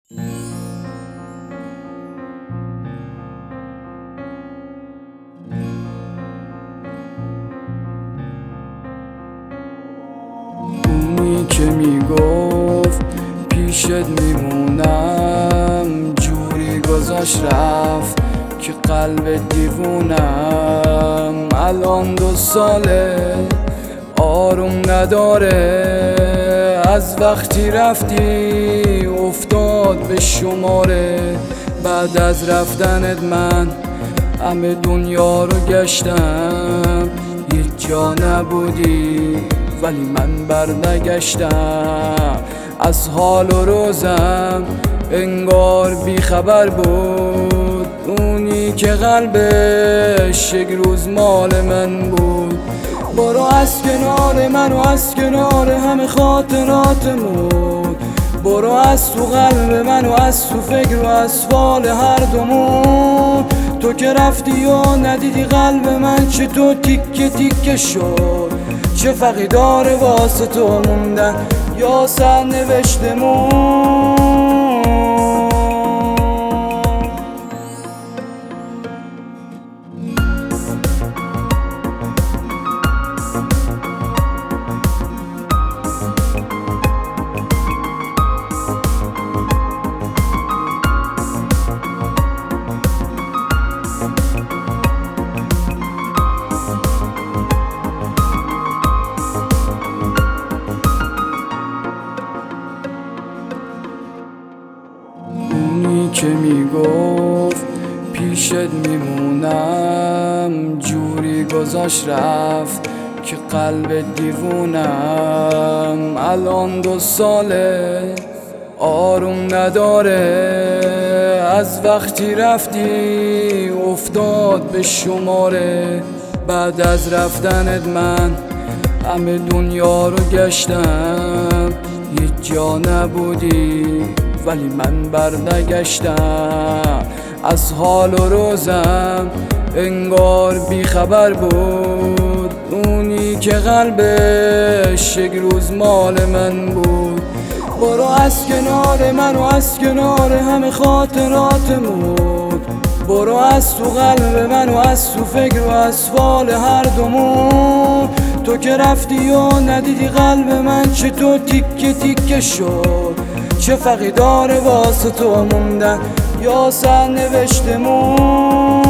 اونی که میگفت پیشت میمونم جوری گذاشت رفت که قلب دیوونم. الان 2 ساله آروم نداره، از وقتی رفتی افتاد به شماره. بعد از رفتنت من همه دنیا رو گشتم، هیچ جا نبودی ولی من برنگشتم. از حال و روزم انگار بی خبر بود، اونی که قلبش یک روز مال من بود. برو از کنار من و از کنار همه خاطراتمون، برو از تو قلب من و از تو فکر و از فال هر دومون. تو که رفتی و ندیدی قلب من چه تو تیکه تیکه شد، چه فرقی داره واسه تو موندن یا سرنوشتمون. اونی که میگفت پیشت میمونم جوری گذاشت رفت که قلب دیوونم. الان 2 ساله آروم نداره، از وقتی رفتی افتاد به شماره. بعد از رفتنت من همه دنیا رو گشتم، هیچ جا نبودی ولی من برنگشتم. از حال و روزم انگار بی خبر بود، اونی که قلبش یک روز مال من بود. برو از کنار من و از کنار همه خاطراتمون، برو از تو قلب من و از تو فکر و از فال هر دومون. تو که رفتی و ندیدی قلب من چه تو تیکه تیکه شد، چه فرقی داره واسه تو موندن یا سرنوشتمون.